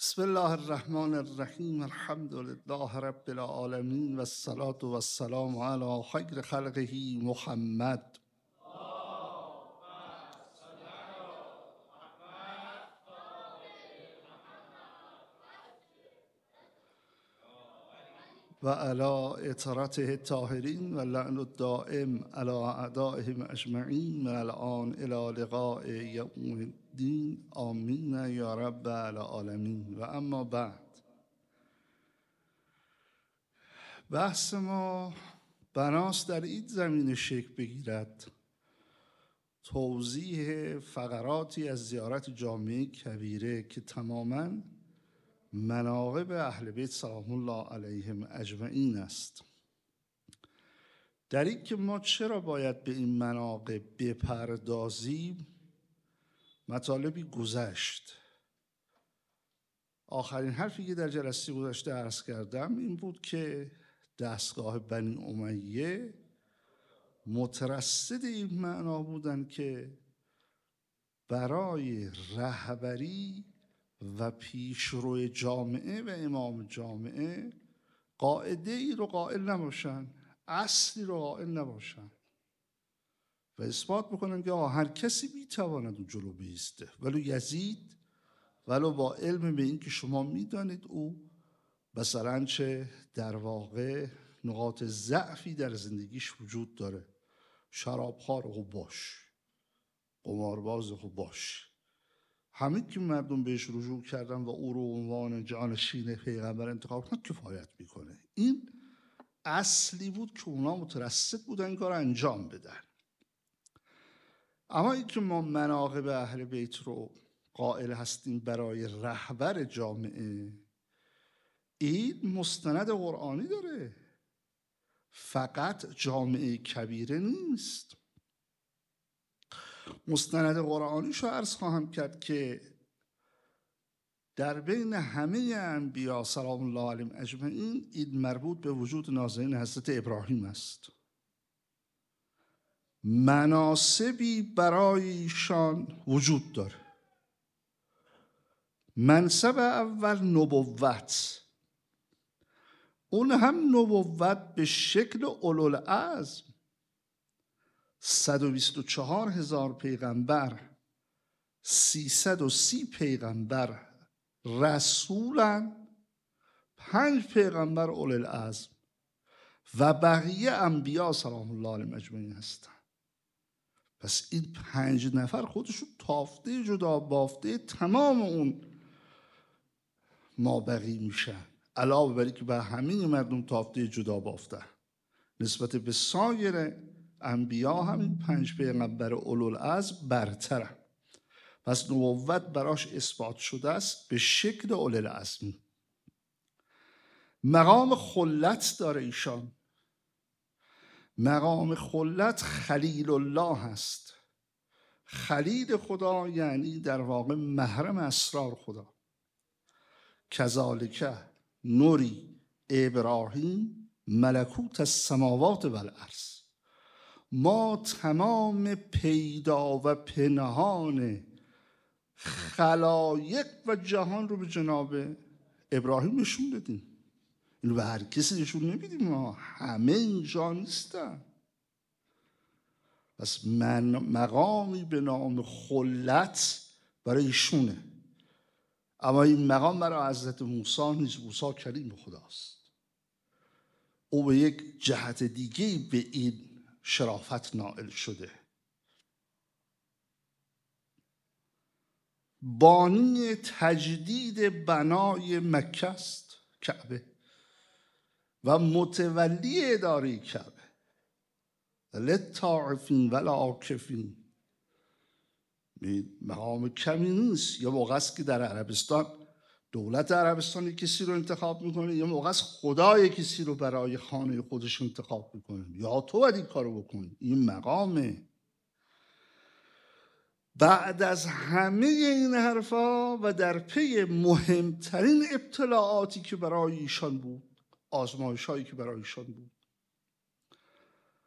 بسم الله الرحمن الرحیم. الحمد لله رب العالمین و الصلاة و السلام علی خیر خلقه محمد. و علی اطرته الطاهرین و لعن الدائم علی اعدائهم اجمعین من الان الی لقاء یوم الدین. آمین یا رب العالمین. و اما بعد، بحث ما بناست در این زمینه شکل بگیرد توضیح فقراتی از زیارت جامع کبیره که تماماً مناقب اهل بیت سلام الله علیهم اجمعین است. در این که ما چرا باید به این مناقب بپردازیم مطالبی گذشت. آخرین حرفی که در جلسه گذشته عرض کردم این بود که دستگاه بنی امیه مترصد این معنا بودن که برای رهبری و پیشرو جامعه و امام جامعه قاعده ای رو قائل نباشن، اصلی رو قائل نباشن و اثبات بکنن که هر کسی میتواند اون جلو بیسته، ولو یزید، ولو با علم به این که شما میدانید او مثلا چه در واقع نقاط ضعفی در زندگیش وجود داره، شرابخوار خوب باش، قمارباز خوب باش. همین که مردم بهش رجوع کردن و او رو عنوان جانشین پیغمبر انتخاب کردن کفایت میکنه. این اصلی بود که اونا مترصد بودن این کار انجام بدن. اما این که ما مناقب اهل بیت رو قائل هستیم برای رهبر جامعه، این مستند قرآنی داره، فقط جامعه کبیره نیست. مستند قرآنیشو عرض خواهم کرد که در بین همه انبیا سلام الله علیهم اجمعین این مربوط به وجود نازنین حضرت ابراهیم است. مناسبی برای ایشان وجود داره. منصب اول نبوت، اون هم نبوت به شکل اولوالعزم. 124,000 پیغمبر، 330 پیغمبر رسولن، 5 پیغمبر اولوالعزم و بقیه انبیا سلام الله علیهم اجمعین هستن. پس این 5 نفر خودشون تافته جدا بافته تمام اون مابقی میشن، علاوه بر اینکه به همه مردم تافته جدا بافته نسبت به سایر انبیا همین 5 پیغمبر اولوالعزم برترن. پس نبوت براش اثبات شده است به شکل اولوالعزم. مقام خلت داره ایشان. مقام خلت خلیل الله هست. خلیل خدا یعنی در واقع محرم اسرار خدا. کذالک نوری ابراهیم ملکوت السماوات و الارض. ما تمام پیدا و پنهان خلایق و جهان رو به جناب ابراهیم نشون دادیم. اینو به هر کسی نشون نمیدیم، ما همه اینجا نیستن. پس مقامی به نام خلت برای ایشونه. اما این مقام برای حضرت موسی نیست. موسی کلیم خداست. او به یک جهت دیگه به این شرافت نائل شده. بانی تجدید بنای مکه است کعبه و متولی اداره کعبه. للطائفین والعاکفین. مقام کمی نیست. یه موقع است که در عربستان دولت عربستان کسی رو انتخاب میکنه، یه موقع است خدای کسی رو برای خانه خودش انتخاب میکنه، یا تو باید این کارو بکنی. این مقامه. بعد از همه این حرفا و در پی مهمترین ابتلاعاتی که برای ایشان بود، آزمایش هایی که برای ایشان بود،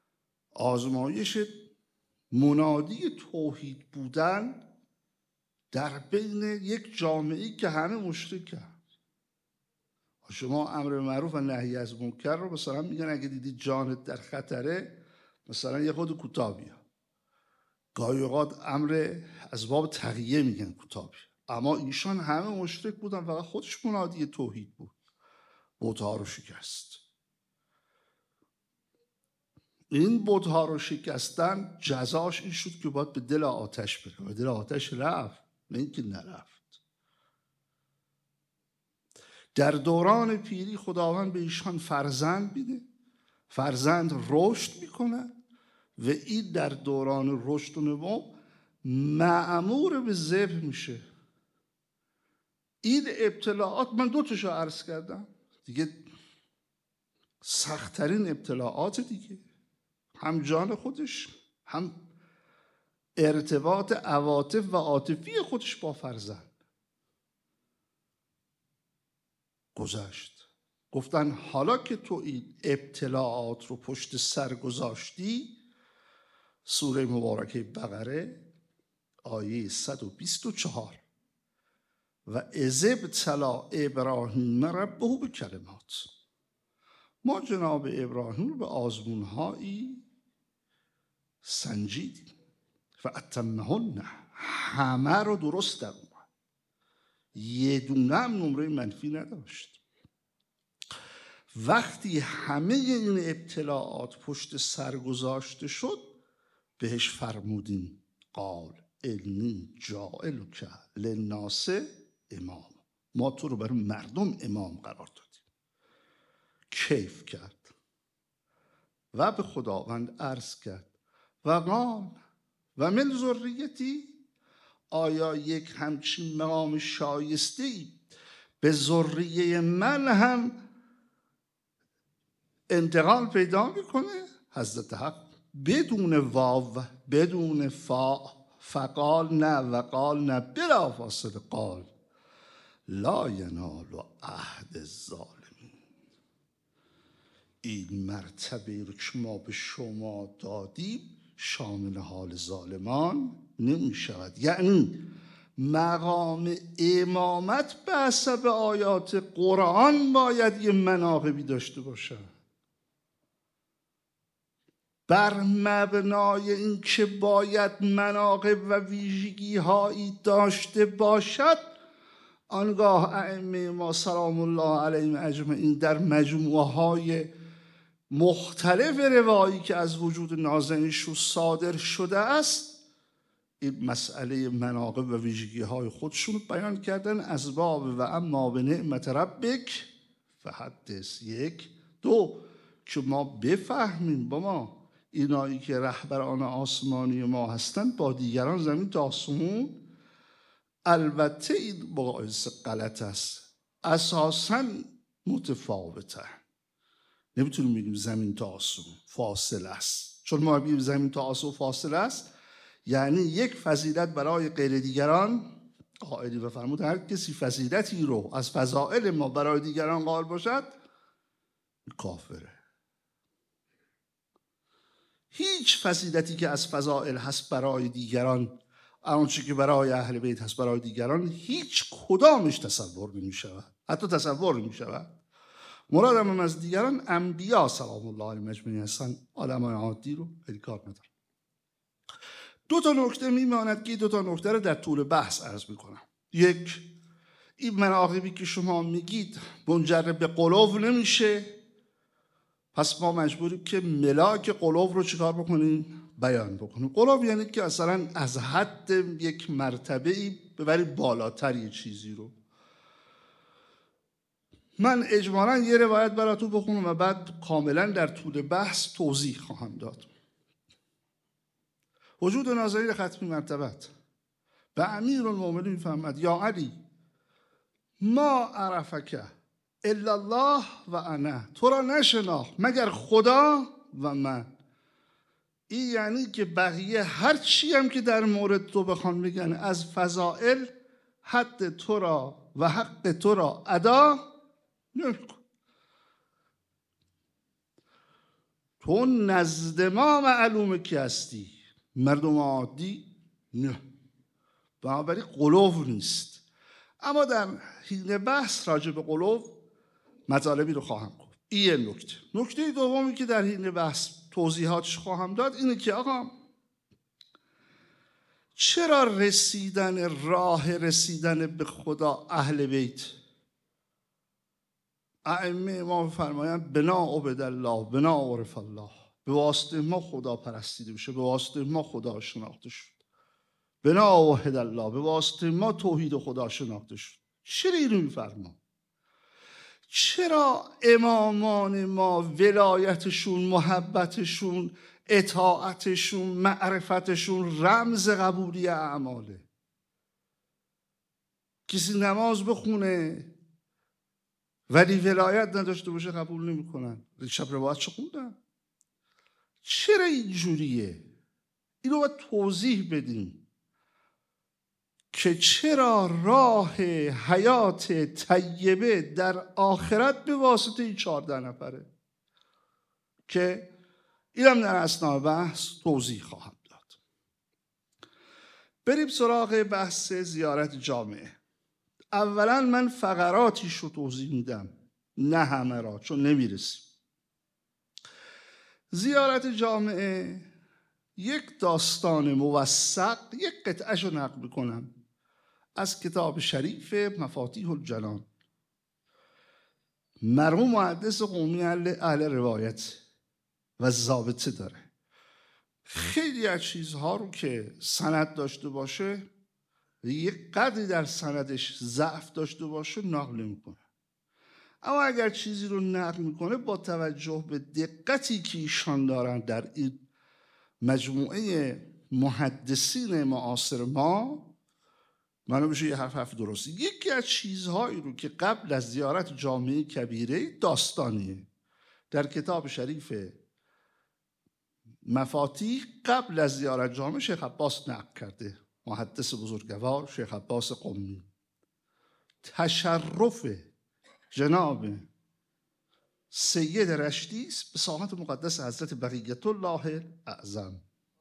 آزمایش منادی توحید بودن در بین یک جامعه‌ای که همه مشرکن. شما امر معروف و نهی از منکر رو مثلا میگن اگه دیدی جانت در خطره مثلا یه خود کوتاه بیا. گاهی اوقات امر از باب تقیه میگن کوتاه بیا. اما ایشان همه مشرک بودن، فقط خودش منادی توحید بود. بت‌ها رو شکست. این بت‌ها رو شکستن جزاش این شد که باید به دل آتش بره. به دل آتش رفت، نه اینکه نرفت. در دوران پیری خداوند به ایشان فرزند میده، فرزند رشد میکنه و این در دوران رشد و نمو مأمور به ذبح میشه. این ابتلاعات من 2 تاشو عرض کردم دیگه، سخت‌ترین ابتلاعات دیگه، هم جان خودش هم ارتباط عواطف و عاطفی خودش با فرزند گذشت. گفتن حالا که تو این ابتلاعات رو پشت سر گذاشتی، سوره مبارکه بقره آیه 124 و اذ ابتلی ابراهیم ربه بکلمات، ما جناب ابراهیم رو به آزمونهایی سنجیدیم فاتمهن، همه رو درست در اومد، یه دونه هم نمره منفی نداشت. وقتی همه این ابتلاعات پشت سر گذاشته شد بهش فرمودیم قال انی جاعلک للناس امام، ما تو رو برای مردم امام قرار دادیم. کیف کرد و به خداوند عرض کرد و قال و من ذریتی، آیا یک همچین مقام شایسته‌ای به ذریه من هم انتقال پیدا میکنه؟ حضرت حق بدون واو بدون فا فقال نه و قال نه بلا فاصله قال لا ینال عهد الظالمین. این مرتبه رو که ما به شما دادیم شامل حال ظالمان نمی شود. یعنی مقام امامت به حسب آیات قرآن باید یه مناقبی داشته باشه. بر مبنای این که باید مناقب و ویژگی هایی داشته باشد، آنگاه ائمه ما سلام الله علیهم اجمعین در مجموعه های مختلف روایی که از وجود نازنینشون صادر شده است این مسئله مناقب و ویژگی های خودشون بیان کردن. اسباب و اما به نعمت ربک فحدث. 1 2 که ما بفهمیم با ما اینایی که رهبران آسمانی ما هستند با دیگران زمین تا آسمون، البته این مقایسه غلط است، اساساً متفاوته. نمیتونیم بگیم زمین تا آسمون فاصله است، چون ما بگیم زمین تا آسمون فاصله است یعنی یک فضیلت برای غیر دیگران قائلی و فرمود هر کسی فضیلتی رو از فضائل ما برای دیگران قائل باشد کافره. هیچ فضیلتی که از فضائل هست برای دیگران، آنچه که برای اهل بیت هست برای دیگران، هیچ کدامش تصور نمی شود، حتی تصور نمی شود. مرادم هم از دیگران انبیا سلام الله علیهم اجمعین هستن، علمای عادی رو خیلی کار ندارم. 2 تا نکته میماند که 2 تا نکته رو در طول بحث عرض میکنم. 1 این مناقبی که شما میگید منجر به قلوب نمیشه، پس ما مجبوریم که ملاک قلوب رو چیکار بکنیم؟ بیان بکنیم. قلوب یعنی که اصلا از حد یک مرتبه‌ای ببری بالاتر یه چیزی رو. من اجمالاً یه روایت براتون بخونم و بعد کاملاً در طول بحث توضیح خواهم داد. وجود نازنین ختمی مرتبت به امیرالمومنین فرمود یا علی ما عرفک الا الله و انا، تو را نشناخت مگر خدا و من. این یعنی که بقیه هر چی هم که در مورد تو بخوان بگن از فضائل، حد تو را و حق تو را ادا نکن. تو نزد ما معلومه که هستی، مردم عادی نه. بنابراین غلو نیست. اما در حین بحث راجع به غلو مطالبی رو خواهم گفت. این یه نکته. نکته دومی که در حین بحث توضیحاتش خواهم داد اینه که آقا چرا راه رسیدن به خدا اهل بیت ائمه امام فرمایند بنا عبد الله بنا عرف الله، به واسطه ما خدا پرستیده بشه، به واسطه ما خدا شناخته شد. بنا وحد الله، به واسطه ما توحید خدا شناخته شد. چرا اینو میفرما؟ چرا امامان ما ولایتشون، محبتشون، اطاعتشون، معرفتشون رمز قبولی اعماله؟ کسی نماز بخونه ولی ولایت نداشته باشه قبول نمیکنن. شب روایت چه خوندن؟ چرا اینجوریه؟ اینو باید توضیح بدیم که چرا راه حیات طیبه در آخرت به واسطه این 14 نفره که اینم در اثناء بحث توضیح خواهم داد. بریم سراغ بحث زیارت جامعه. اولا من فقراتیش رو توضیح میدم، نه همه را، چون نمیرسیم. زیارت جامعه یک داستان موثق، یک قطعه‌شو نقل میکنم از کتاب شریف مفاتیح الجنان. مرحوم محدث قومی اهل روایت و ضابطه داره. خیلی از چیزها رو که سند داشته باشه، یک قدری در سندش ضعف داشته باشه نقل میکنه. اما اگر چیزی رو نقل میکنه با توجه به دقتی که ایشان دارن در این مجموعه محدثین معاصر ما، معلوم میشه یه حرف درسته. یکی از چیزهایی رو که قبل از زیارت جامعه کبیره داستانیه، در کتاب شریف مفاتیح قبل از زیارت جامعه شیخ عباس نقل کرده، محدث بزرگوار شیخ عباس قمی. تشرف جناب سید رشدی است به ساحت مقدس حضرت بقیت الله اعظم.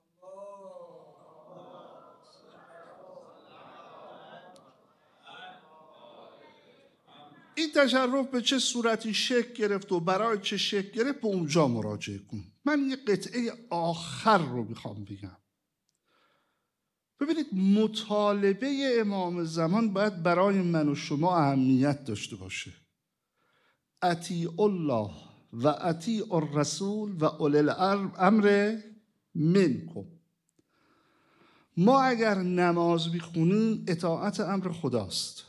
این تشرف به چه صورتی شکل گرفت و برای چه شکل گرفت به اونجا مراجعه کن. من یه قطعه آخر رو میخوام بگم. ببینید، مطالبه امام زمان باید برای من و شما اهمیت داشته باشه. اطیع الله و اطیع الرسول و اولی الامر منکم. ما اگر نماز بخونیم اطاعت امر خداست.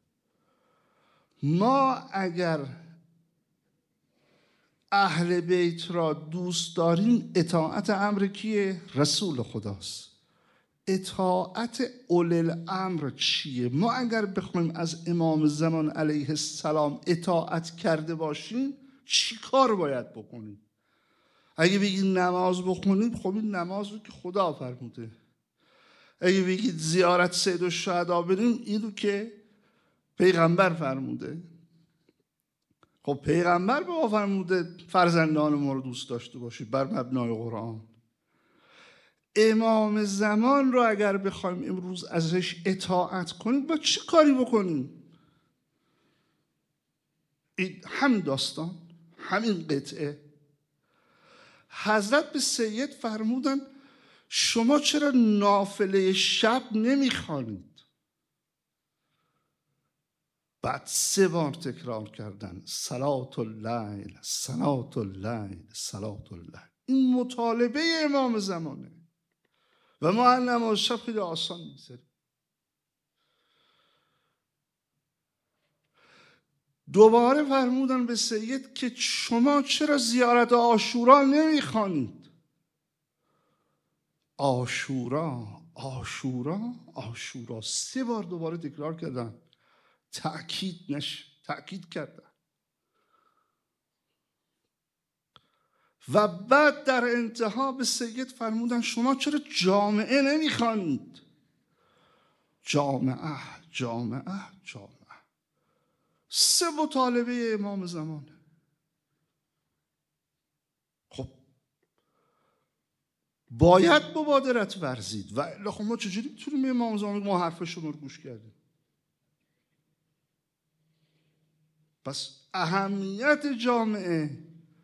ما اگر اهل بیت را دوست داریم اطاعت امر کیه؟ رسول خداست. اطاعت اولی الامر چیه؟ ما اگر بخوایم از امام زمان علیه السلام اطاعت کرده باشیم چی کار باید بکنیم؟ اگه بگید نماز بخونیم، خب این نماز رو که خدا فرموده. اگه بگید زیارت سید الشهدا بریم، این رو که پیغمبر فرموده. خب پیغمبر به ما فرموده فرزندان ما رو دوست داشته باشید بر مبنای قرآن. امام زمان رو اگر بخوایم امروز ازش اطاعت کنیم با چه کاری بکنیم؟ این همین داستان، همین قطعه. حضرت به سید فرمودن شما چرا نافله شب نمیخوانید؟ بعد 3 بار تکرار کردن صلات اللیل صلات اللیل صلات اللیل. این مطالبه امام زمانه و ما نماز شب خیلی آسان می‌گذاریم. دوباره فرمودن به سید که شما چرا زیارت عاشورا نمیخوانید؟ عاشورا عاشورا عاشورا 3 بار دوباره تکرار کردن، تأکید کردن. و بعد در انتها به سید فرمودن شما چرا جامعه نمیخوانید؟ جامعه جامعه جامعه. 3 مطالبه امام زمانه. خب باید مبادرت ورزید و الا خب ما چجوری میتونیم به امام زمان ما حرف شما رو گوش کردیم؟ پس اهمیت جامعه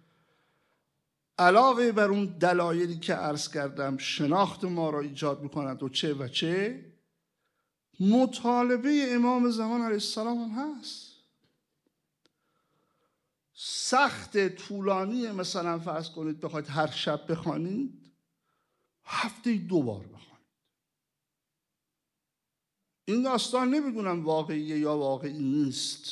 علاوه بر اون دلایلی که عرض کردم شناخت ما را ایجاد میکند و چه مطالبه امام زمان علیه السلام هم هست. سخت طولانی مثلا فرض کنید بخواید هر شب بخوانید، هفته 2 بار بخوانید. این داستان نمیدونم واقعیه یا واقعی نیست،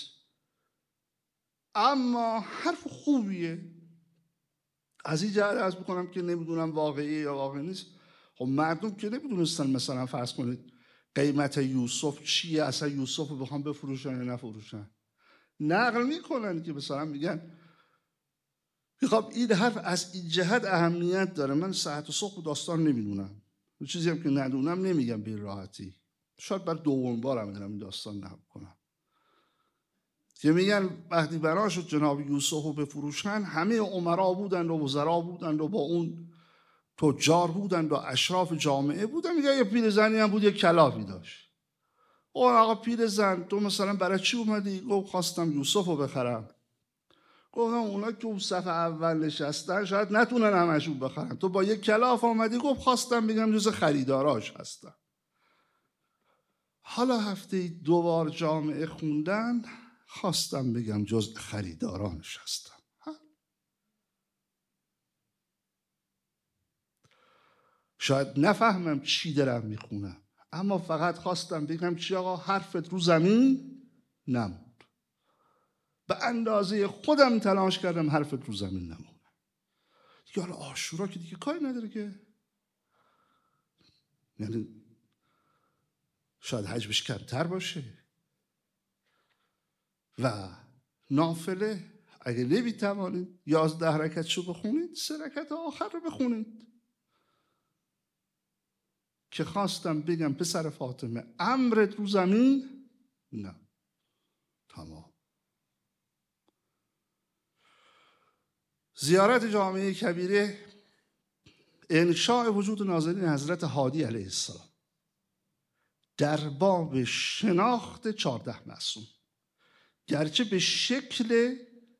اما حرف خوبیه. از این جهت عرض بکنم که نمیدونم واقعیه یا واقعی نیست. خب مردم که نمیدونستن مثلا فرض کنید قیمت یوسف چیه، اصلا یوسف رو بخوام بفروشن یا نفروشن. نقل میکنن که مثلا میگن خب این حرف از این جهت اهمیت داره. من ساعت صبح داستان نمیدونم، چیزی هم که ندونم نمیگم به راحتی. شاید بر دوم بارم دارم این داستان نقل کنم که میگن وقتی بنا شد جناب یوسف رو بفروشن، همه امرا بودن و وزرا بودن و با اون تجار بودن و اشراف جامعه بودن. میگن یه پیرزنی هم بود، یه کلافی داشت. اون آقا پیرزن تو مثلا برای چی اومدی؟ گفت خواستم یوسف رو بخرم. گفتم اونا که اون صف اول نشستن شاید نتونن همشون بخرن، تو با یک کلاف آمدی. گفت خواستم بگم جز خریداراش هستم. حالا هفته 2 بار جامعه خوندن، خواستم بگم جز خریدارانش هستم. شاید نفهمم چی دارم میخونم، اما فقط خواستم بگم چی آقا، حرفت رو زمین نموند. به اندازه خودم تلاش کردم حرفت رو زمین نموند. دیگه حالا عاشورا که دیگه کاری نداره که، یعنی شاید حجمش کمتر باشه و نافله اگه نمیتوانید 11 رکعتشو بخونید، 3 رکعت آخر رو بخونید. که خواستم بگم پسر فاطمه امرت رو زمین نه. تمام. زیارت جامعه کبیره انشاء وجود نازنین حضرت هادی علیه السلام در باب شناخت 14 معصوم، گرچه به شکل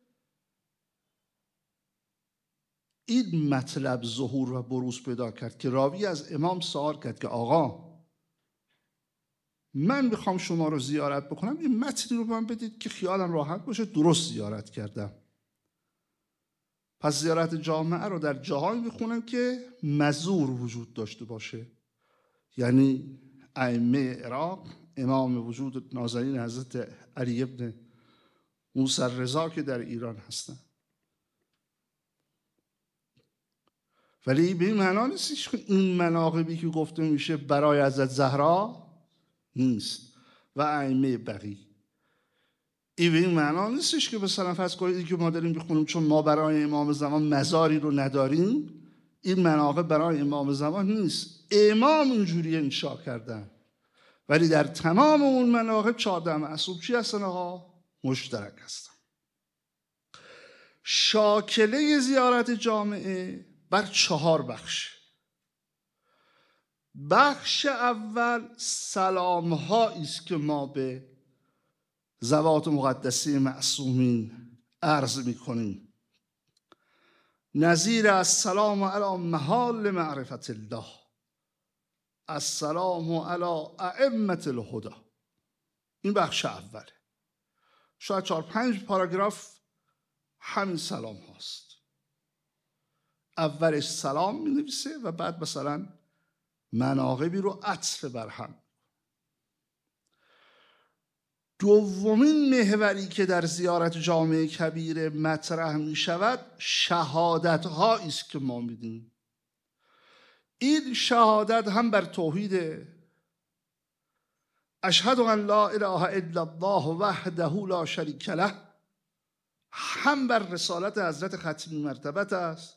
این مطلب ظهور و بروز پیدا کرد که راوی از امام سوال کرد که آقا من میخوام شما رو زیارت بکنم، این متنی رو من بدید که خیالم راحت باشه درست زیارت کردم. پس زیارت جامعه رو در جاهایی میخونم که مزور وجود داشته باشه، یعنی ائمه عراق، امام وجود نازنین حضرت علی ابن موسی رضا که در ایران هستن. ولی به این معنا نیستش که این مناقبی که گفته میشه برای حضرت زهرا نیست و ائمه بقی. این به این معنا نیستش که مثلا فرض کنید که ما داریم بخونیم چون ما برای امام زمان مزاری رو نداریم این مناقب برای امام زمان نیست. امام اینجوری انشا کردن، ولی در تمام اون مناقب 14 معصوم چی هستن آقا؟ مشترک هستن. شاکله زیارت جامعه بر 4 بخش. بخش اول سلام هایی است که ما به ذوات مقدسه معصومین عرض میکنیم، نظیر السلام علی محال معرفت الله، السلام علی ائمة الهدی. این بخش اوله. شاید 4-5 پاراگراف همین سلام هاست. اولش سلام می نویسه و بعد مثلا مناقبی رو عطف بر هم. دومین محوری که در زیارت جامعه کبیره مطرح می شود شهادت هایی است که ما میدیم. این شهادت هم بر توحید اشهد ان لا اله الا الله وحده لا شریک له، هم بر رسالت حضرت ختمی مرتبت است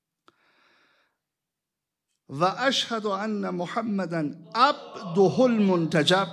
و اشهد ان محمدا عبده المنتجب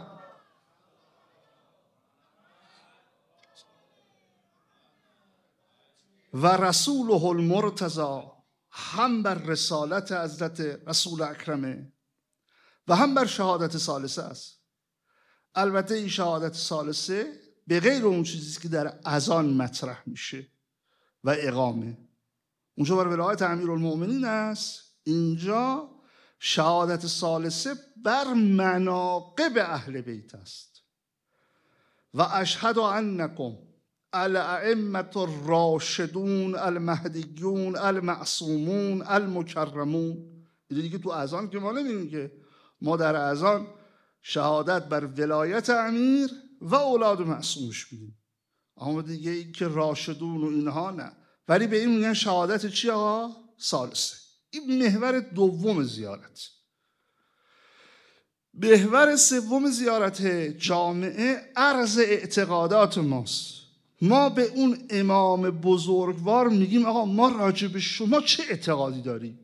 و رسوله المرتضی هم بر رسالت حضرت رسول اکرمه و هم بر شهادت ثالثه است. البته این شهادت ثالثه به غیر اون چیزی که در اذان مطرح میشه و اقامه، اونجا بر ولایت امیرالمؤمنین است. اینجا شهادت ثالثه بر مناقب اهل بیت است. و اشهد انکم الائمة الراشدون المهدیون المعصومون المکرمون. این دیگه تو اذان که ما نمیگیم که، ما در اذان شهادت بر ولایت امیر و اولاد معصومش میدیم، اما دیگه این که راشدون و اینها نه. ولی به این میگن شهادت چی آقا؟ ثالثه. این محور دوم زیارت. محور سوم زیارت جامعه عرض اعتقادات ماست. ما به اون امام بزرگوار میگیم آقا ما راجع به شما چه اعتقادی داریم؟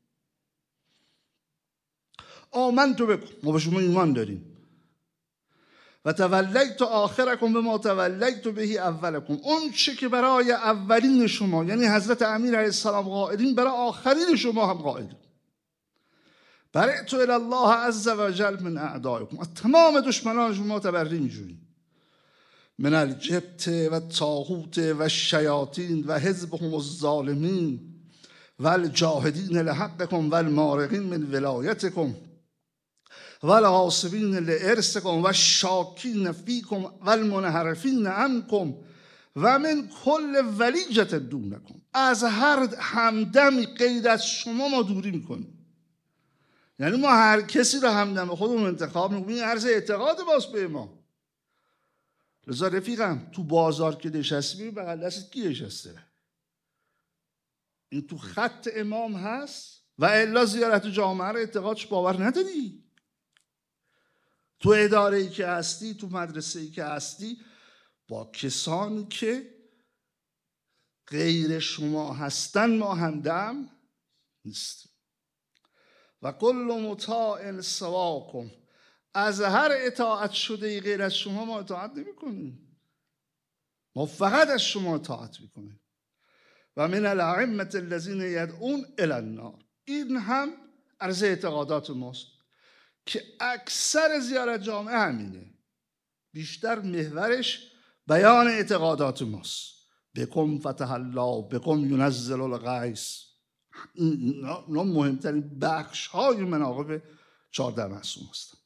آمنت بکن، ما به شما ایمان داریم. و تولیت آخرکم به ما تولیت بهی اولکم، اون چه که برای اولین شما یعنی حضرت امیر علیه السلام قائلین، برای آخرین شما هم قائلین. برئت الی الله عز وجل من اعدائکم، از تمام دشمنان شما تبری میجوییم. من الجبت و طاغوت و الشیاطین و حزبهم الظالمین و الجاهدین لحقکم و المارقین من ولایتکم و الغاصبین لارثکم و الشاکین فیکم و المنحرفین عنکم و من کل ولیجة دونکم. از هر همدمی غیر از شما ما دوری میکنیم. یعنی ما هر کسی رو همدم خودمون انتخاب میکنیم. این عرض اعتقاد باز به ما. لذا رفیقم تو بازار که نشستی ببین بغل دست کی نشسته. این تو خط امام هست و الا زیارت جامعه رو اعتقادش باور نداری. تو اداره‌ای که هستی، تو مدرسه‌ای که هستی، با کسانی که غیر شما هستن ما همدم نیستیم. و کل مطاع سواکم، از هر اطاعت شده غیر از شما ما اطاعت نمی کنیم. ما فقط از شما اطاعت میکنیم. و من الائمة الذین یدعون الی النار، این هم عرض اعتقادات ماست که اکثر زیارت جامعه همینه. بیشتر محورش بیان اعتقادات ماست. بکم فتح الله، بکم ینزل الغیث. اینا مهمترین بخش های مناقب 14 معصوم هستند.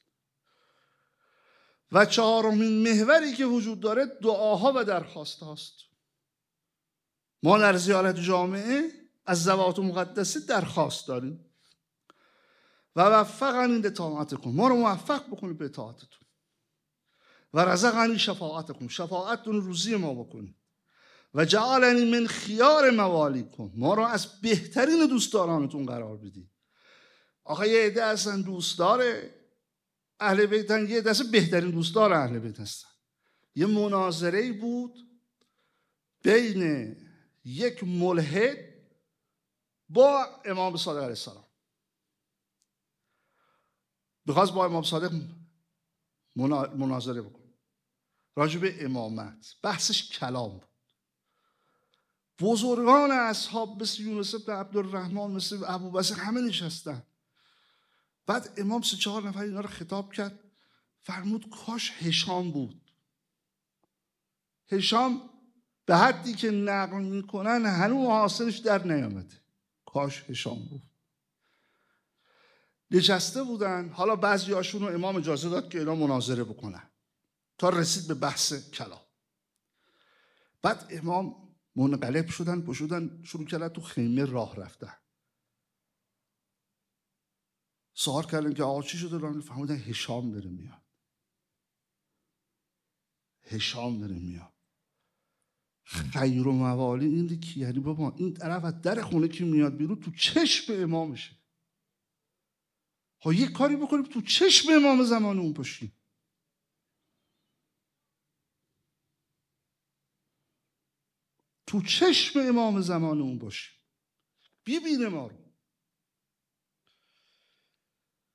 و چهارمین محوری که وجود داره دعاها و درخواست هاست. ما در زیارت جامعه از ذوات مقدسه درخواست داریم و وفقنی لطاعتکم، ما رو موفق بکنید به اطاعتتون. و رزقنی شفاعتکم، شفاعتتون روزی ما بکنید. و جعلنی من خیار موالیکم، ما رو از بهترین دوستدارانتون قرار بدید. آخه یه عده هستن دوستدار اهل بیتن، یه عده بهترین دوستدار اهل بیت هستن. یه مناظره‌ای بود بین یک ملحد با امام صادق علیه السلام. بخواست با امام صادق مناظره بکنه راجع به امامت. بحثش کلام بود. بزرگان اصحاب مثل یونس بن عبدالرحمن، مثل ابوبکر همه نشستن. بعد امام 3-4 نفر اینا رو خطاب کرد، فرمود کاش هشام بود. هشام به حدی که نقل میکنن هنوز حاصلش در نیامده. کاش هشام بود. نشسته بودن. حالا بعضی هاشون رو امام اجازه داد که اینا مناظره بکنن تا رسید به بحث کلام. بعد امام منقلب شدن، شروع کردن تو خیمه راه رفتن. سوال کردن که آقا چی شده؟ فهمیدن هشام داره میاد. هشام داره میاد. خیر و موالی این دیگه، یعنی بابا این طرف از در خونه که میاد بیرون تو چشم امامشه. ها یه کاری بکنیم تو چشم امام زمان اون باشیم. تو چشم امام زمان اون باشیم، ببینه ما رو.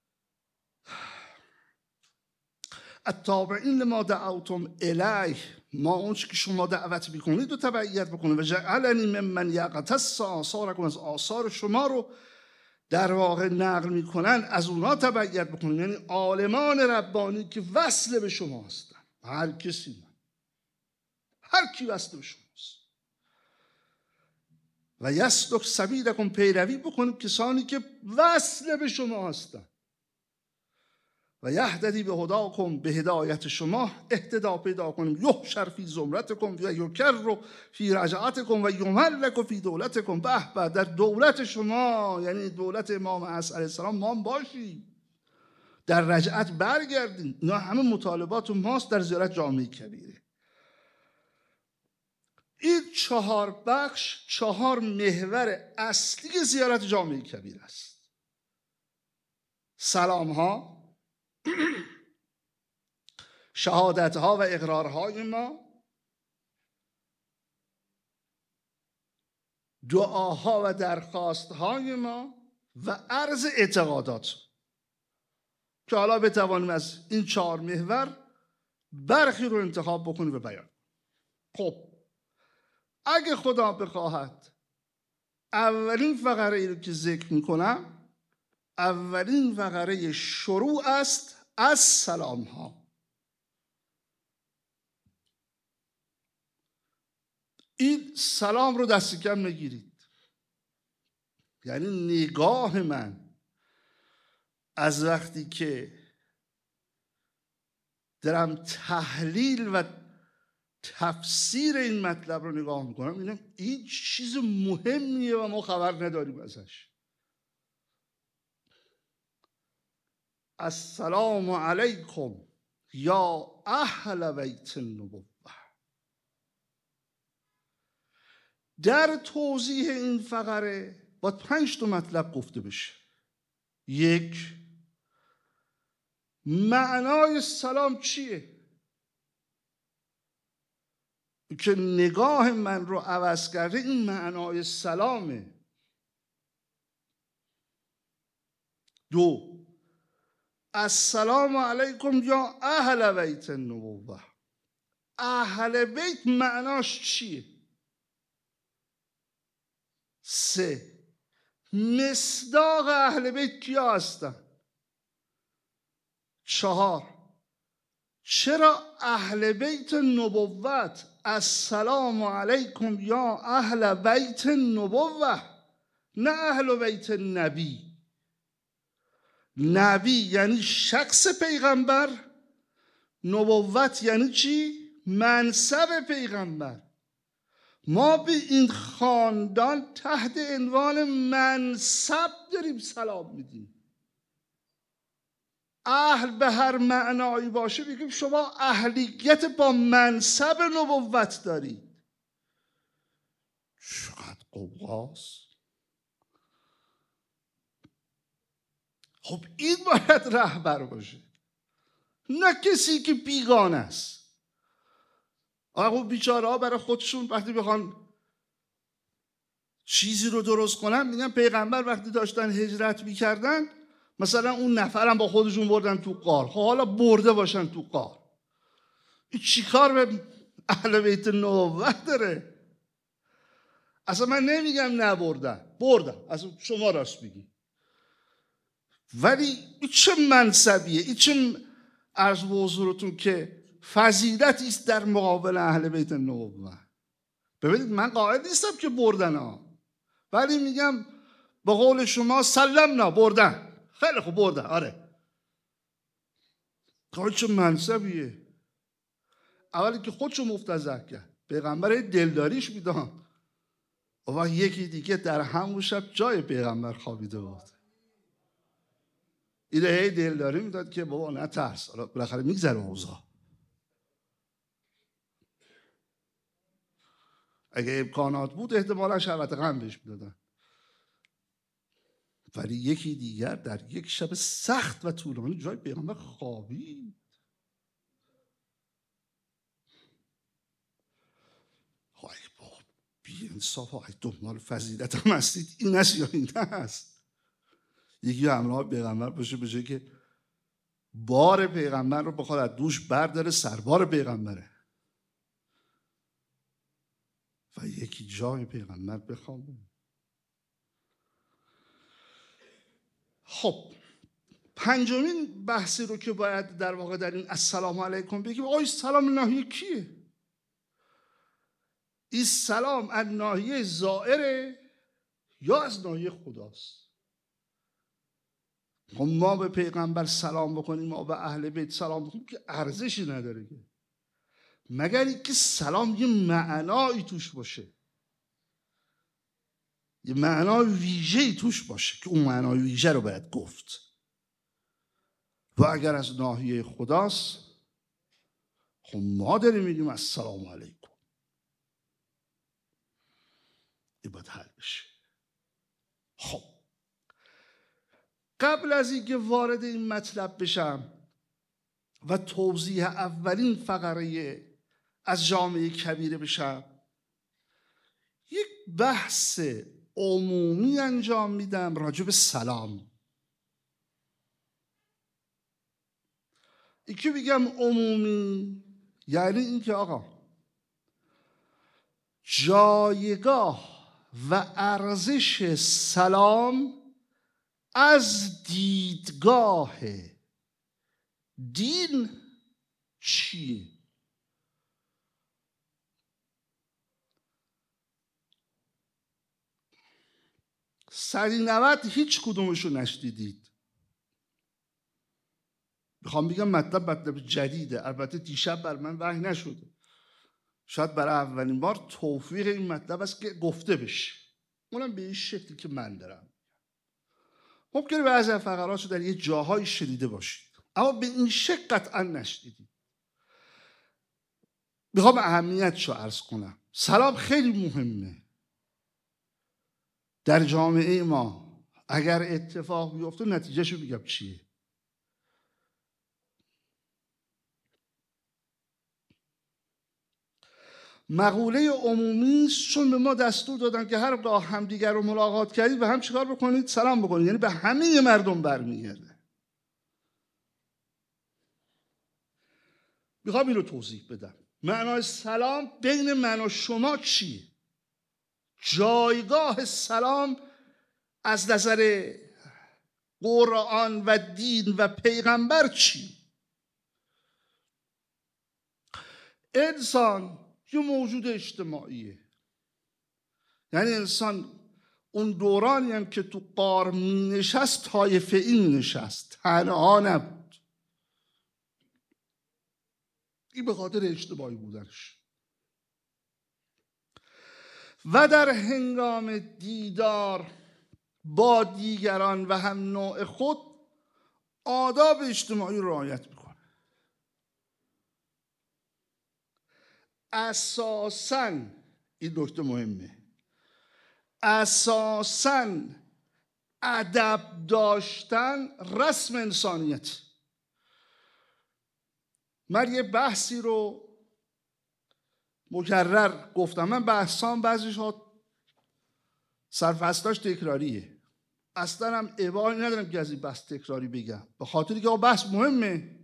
التابعین لما دعوتم الیه ما اون که شما دعوت میکنید و تبعیت بکنید. و جعلنی ممن یقتص آثارکم، از آثار شما رو در واقع نقل میکنن از اونا تبعیت بکنید. یعنی عالمان ربانی که وصل به شما هستن. هر کسی، هر کی وصل به شماست. و یسلک سبیلکم، پیروی بکنید کسانی که وصل به شما هستن. و یهتدی به هداکم، به هدایت شما اهتدا پیدا کنیم. یحشر فی زمرتکم و یکر فی رجعتکم و یملک فی دولتکم. به به، در دولت شما یعنی دولت امام عصر علیه السلام ما هم باشیم، در رجعت برگردیم. اینا همه مطالبات ماست در زیارت جامع کبیره. این 4 بخش 4 محور اصلی زیارت جامع کبیر است. سلام ها، شهادت ها و اقرارهای ما، دعاها و درخواست های ما و عرض اعتقادات، که حالا بتوانیم از این 4 محور برخی رو انتخاب بکنیم و بیان. خب اگه خدا بخواهد اولین فقره رو که ذکر میکنم، اولین فقره شروع است از سلام ها. این سلام رو دست کم نگیرید. یعنی نگاه من از وقتی که دارم تحلیل و تفسیر این مطلب رو نگاه میکنم، میگم این چیز مهمیه و ما خبر نداریم ازش. السلام علیکم یا اهل بیت النبوة. در توضیح این فقره باید 5 تا مطلب گفته بشه. 1، معنای سلام چیه که نگاه من رو عوض کرده؟ این معنای سلامه. 2، السلام علیکم یا اهل بیت النبوة. اهل بیت معناش چیه؟ 3، مصداق اهل بیت کیا هستن؟ 4، چرا اهل بیت نبوت السلام علیکم یا اهل بیت النبوة نه اهل بیت نبی؟ نبی یعنی شخص پیغمبر، نبوت یعنی چی؟ منصب پیغمبر. ما به این خاندان تحت عنوان منصب داریم سلام میدیم. اهل به هر معنایی باشه بگیم شما اهلیت با منصب نبوت دارید. چقدر قواست. خب این باید رهبر باشه، نه کسی که بیگانه است. آقا بیچاره ها برای خودشون وقتی بخوان چیزی رو درست کنن میگن پیغمبر وقتی داشتن هجرت میکردن مثلا اون نفرم با خودشون بردن تو غار. خب حالا برده باشن تو غار، این چیکار به اهل بیت نبوت داره؟ اصلا من نمیگم نبردن، بردن، اصلا شما راست میگی. ولی این چه منصبیه؟ این چه عرض به حضورتون که فضیلتی است در مقابل اهل بیت النبوة. ببینید من قائل نیستم که بردن ها، ولی میگم به قول شما سلمنا، بردن. خیلی خوب بردن، آره. چه منصبیه؟ اولی که خودشو مفتضح کرد، پیغمبر دلداریش میدان و یکی دیگه در همون شب جای پیغمبر خوابیده بود. این هی دلداری میداد که بابا نه ترس، بالاخره میگذره اوضاع. اگه امکانات بود احتمالا شربت غم بهش میدادن. ولی یکی دیگر در یک شب سخت و طولانی جای پیغمبر خوابید. های بابا بی انصاف های دنبال فضیلت هم هستید، این هست یا این هست؟ یکی همراه پیغمبر باشه به جای که بار پیغمبر رو بخواد از دوش برداره، سربار پیغمبره. و یکی جای پیغمبر بخوابه. خب پنجمین بحثی رو که باید در واقع در این السلام علیکم بگیم، آقای سلام ناحیه کیه؟ این سلام از ناحیه زائره یا از ناحیه خداست؟ خب ما به پیغمبر سلام بکنیم، ما به اهل بیت سلام بکنیم که ارزشی نداره که، مگر اینکه سلام یه معنایی توش باشه، یه معنای ویژه‌ای توش باشه که اون معنای ویژه رو باید گفت. و اگر از ناحیه خداست، خب ما داریم میگیم السلام علیکم، این باید حل بشه. خب قبل از اینکه وارد این مطلب بشم و توضیح اولین فقره از جامعه کبیره بشم، یک بحث عمومی انجام میدم راجع به سلام. این که بگم عمومی یعنی این که آقا جایگاه و ارزش سلام از دیدگاه دین چیه؟ سری 90 هیچ کدومشو نشنیدید. میخوام بگم مطلب جدیده، البته دیشب بر من وحی نشده، شاید برای اولین بار توفیق این مطلب است که گفته بشه، اونم به این شکلی که من دارم. ممکنه بعضی از فقراتشو در یه جاهایی شنیده باشید، اما به این شکل قطعا نشنیدید. میخوام اهمیتشو عرض کنم. سلام خیلی مهمه در جامعه ما. اگر اتفاق بیفته نتیجهشو میگم چیه. مقوله عمومی است، چون به ما دستور دادن که هر گاه همدیگر رو ملاقات کردید به هم چیکار بکنید؟ سلام بکنید. یعنی به همه مردم برمیگرده. میخوام این رو توضیح بدم. معنای سلام بین من و شما چیه؟ جایگاه سلام از نظر قرآن و دین و پیغمبر چی؟ انسان یه موجود اجتماعیه. یعنی انسان اون دورانی هم که تو غار می نشست طایفه می نشست، تنها نبود. این به خاطر اجتماعی بودنش. و در هنگام دیدار با دیگران و هم نوع خود آداب اجتماعی رعایت میکنه. اساساً این نکته مهمه، اساساً ادب داشتن رسم انسانیت. من یه بحثی رو مکرر گفتم، من بحثام بعضیش ها سرفصلاش تکراریه، اصلا هم ابایی ندارم که از این بحث تکراری بگم، به خاطری که بحث مهمه.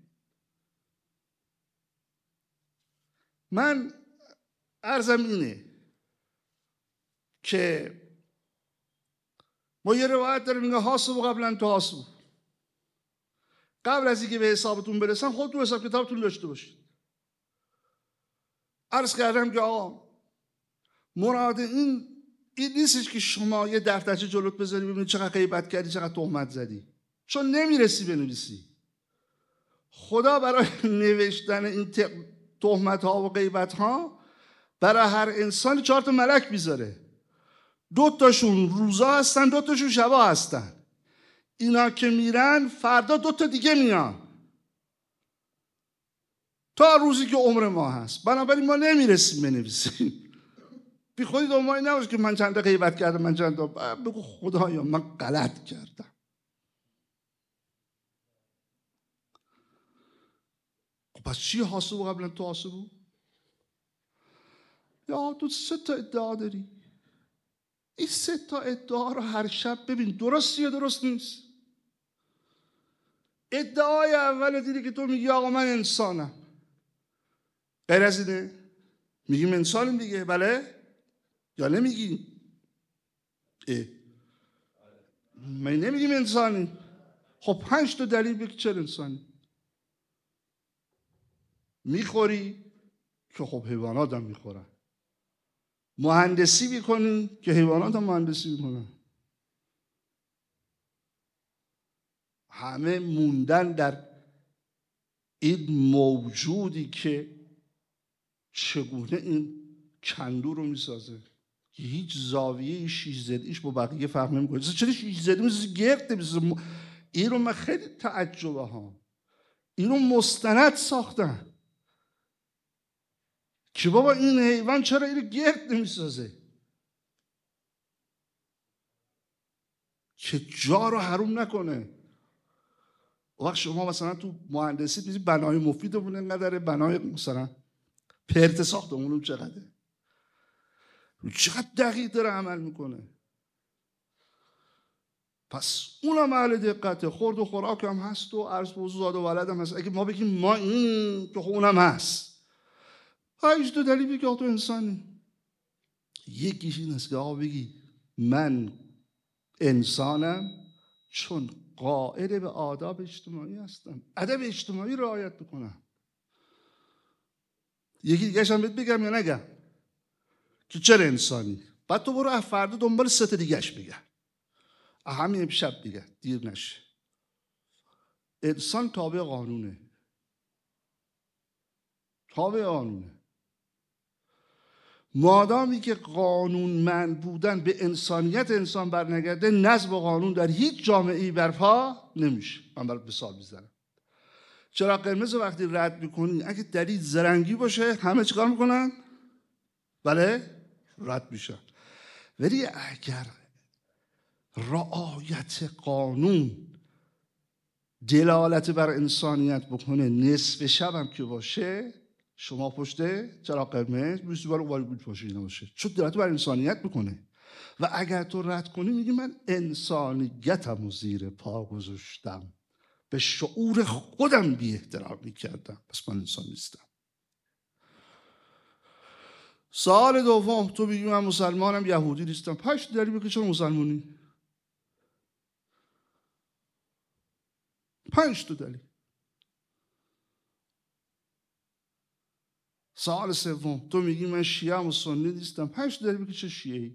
من عرضم اینه که ما یه روایت داریم میگه حاسبوا قبل ان تحاسبوا. قبل از اینکه به حسابتون برسن خودتون حساب کتابتون داشته باشید. عرض کردم که آقا مراد این نیستش که شما یه دفترچه جلوت بذاری ببینید چقدر غیبت کردی، چقدر تهمت زدی، چون نمیرسی بنویسی. خدا برای نوشتن این تهمت ها و غیبت ها برای هر انسان 4 تا ملک میذاره. 2 تاشون روزا هستن، 2 تاشون شبا هستن. اینا که میرن فردا 2 تا دیگه میان تا روزی که عمر ما هست. بنابراین ما نمیرسیم بنویسیم. بی خودی دنبال نباش که من چند تا غیبت کردم، من چند تا، بگو خدایا من غلط کردم. پس چی حاسبوا قبل ان تحاسبوا؟ یا تو 3 تا ادعا داری. این 3 تا ادعا رو هر شب ببین درست یا درست نیست. ادعای اول دیدی که تو میگی آقا من انسانم. غیر از اینه؟ میگیم انسانیم دیگه، بله؟ یا نمیگی؟ من نمیگیم انسانی. خب 5 تا دلیل بگی چرا انسانی. میخوری که خب حیوانات هم میخورن. مهندسی میکنی که حیوانات هم مهندسی میکنن. همه موندن در این موجودی که چگونه این کندو رو میسازه که هیچ زاویه 6 زدیش با بقیه فرق نمیکنه. چرا 6 زدی مثل گرد مثل این رو من خیلی تعجبه ها. این رو مستند ساختن که بابا این حیوان چرا این رو گرد نمیسازه که جا رو حروم نکنه. وقت شما مثلا تو مهندسی می‌بینید بنای مفیدمون اینقدره، بنای مثلا پرت ساختمون چقدره، چقدر دقیق داره عمل میکنه. پس اونم اهل دقته. خورد و خوراک هم هست و عرض و زاد و ولد هم هست. اگه ما بگیم ما این که خب اونم هست. 5 تا دلیل بگی تو انسانی. یکیش این است که آقا بگی من انسانم چون قائل به آداب اجتماعی هستم، ادب اجتماعی رعایت میکنم. یکی دیگه‌ش هم بگم یا نگم که چرا انسانی؟ بعد تو برو فردا دنبال 3 تا دیگه‌اش بگم. همین امشب بگم دیر نشه. انسان تابع قانونه. تابع قانونه. مادامی که قانونمند بودن به انسانیت انسان برنگرده، نظم و قانون در هیچ جامعه‌ای برپا نمیشه. من برات مثال میزنم. چراغ قرمز وقتی رد میکنی اگه دلیل زرنگی باشه همه چیکار میکنن؟ بله؟ رد میشن. ولی اگر رعایت قانون دلالت بر انسانیت بکنه، نصف شب هم که باشه شما پشته چراغ قرمز میستی برای وارد بود باشه نباشه، چون دلالت بر انسانیت میکنه. و اگر تو رد کنی میگی من انسانیتم و زیر پا گذاشتم، به شعور خودم بی احترامی کردم، پس من انسان نیستم. سوال دوم، تو میگی من مسلمانم یهودی نیستم. 5 دلیل بگی چرا مسلمانی. 5 تا دلیل. سوال سوم، تو میگی من شیعه و سنی نیستم. 5 دلیل بگی چه شیعه‌ای.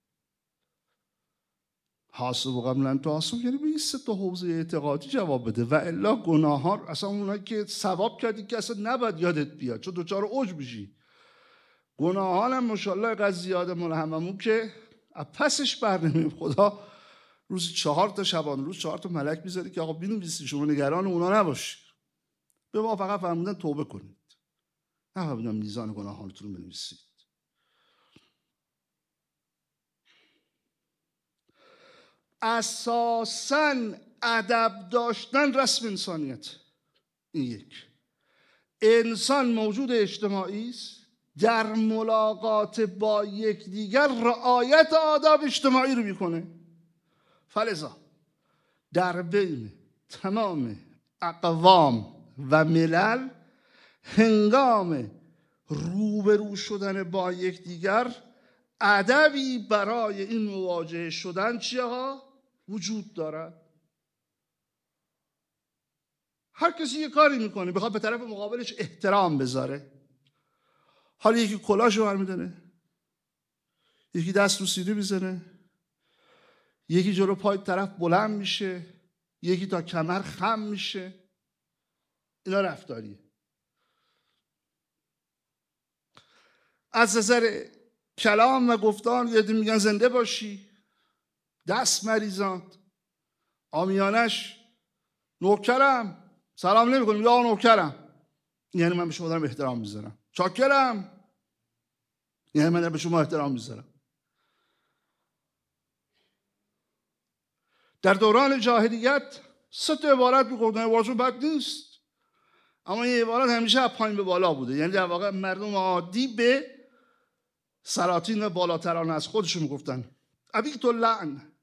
حاسب و قبلا تو حاسب یعنی به این 3 تا حوزه اعتقادی جواب بده و الا گناهان اصلا اونایی که ثواب کردی که اصلا نباید یادت بیاد چون دوچار عجب میشی. گناهان هم ماشاءالله قد زیاده مال هممون که پسش بر نمیم. خدا روز 4 تا شبانه روز 4 تا ملک میذاری که آقا بنویسید، شما نگران اونا نباشید. به ما فقط فرمودن توبه کنید، نه فرمودن میزان گناهانتون رو بنویسید. اساساً ادب داشتن رسم انسانیت. این یک. انسان موجود اجتماعی است، در ملاقات با یکدیگر رعایت آداب اجتماعی رو میکنه. فلذا در بین تمام اقوام و ملل هنگام روبرو شدن با یکدیگر ادبی برای این مواجهه شدن چیه وجود دارد. هر کسی یه کاری میکنه بخواد به طرف مقابلش احترام بذاره. حالا یکی کلاشو برمی‌داره، یکی دست رو سینه میزنه، یکی جلو پای طرف بلند میشه، یکی تا کمر خم میشه. اینا رفتاریه. از نظر کلام و گفتار یه دی میگن زنده باشی، دست مریزاند، آمیانش نوکرم، سلام نمی‌کنیم یا نوکرم، یعنی من به شما دارم احترام میذارم. چاکرم، یعنی من دارم به شما احترام میذارم. در دوران جاهلیت 3 تا عبارت میگفتن، عبارتشون بد نیست، اما این عبارت همیشه از پایین به بالا بوده. یعنی در واقع مردم عادی به سلاطین و بالاتران از خودشون میگفتن ابیت اللعن،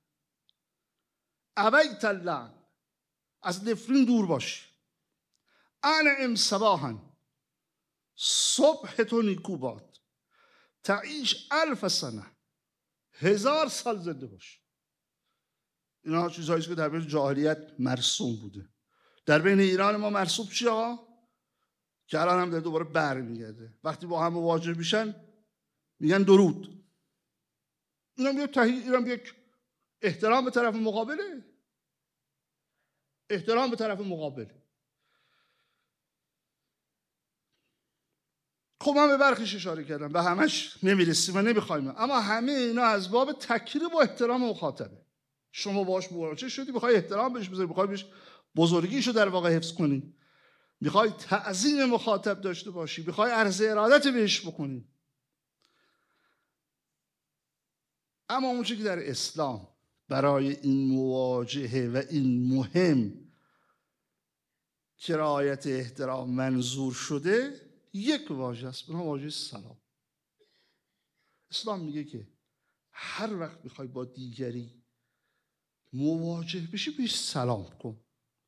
ابیت اللعن، از نفرین دور باش. انعم صباحا، صبح تو نیکو باد، تعیش 1000 سنه، 1000 سال زنده باش. اینا چیزهایی که در بین جاهلیت مرسوم بوده. در بین ایران ما مرسوم چیه ها؟ که الان هم دوباره برمیگرده. وقتی با هم مواجه میشن میگن درود. اینم یک احترام به طرف مقابله. احترام به طرف مقابله. خب من به برخیش اشاره کردم، به همش نمیرسیم و نمیخوایم، اما همه اینا از باب تکریم و احترام مخاطبه. شما باهاش مواجه شدی، میخوای احترام بهش بذاری، میخوای بهش بزرگیشو در واقع حفظ کنی، میخوای تعظیم مخاطب داشته باشی، میخوای عرض ارادت بهش بکنی. اما اون چیزی که در اسلام برای این مواجهه و این مهم که رعایت احترام منظور شده یک واژه است، به نام واژه سلام. اسلام میگه که هر وقت میخوای با دیگری مواجه بشی بهش سلام کن.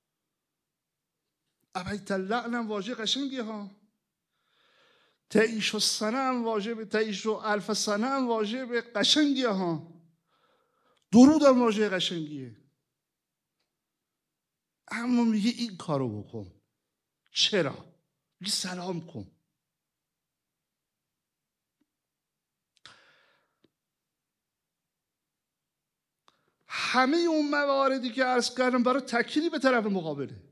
ابیت اللعن هم واژه قشنگی ها. تعیش السنه هم واژه به تعیش الف سنه هم واژه به قشنگی ها. درود هم واژه قشنگیه. اما میگه این کارو بکن. چرا؟ میگه سلام کن. همه اون مواردی که عرض کردم برای تکری به طرف مقابله.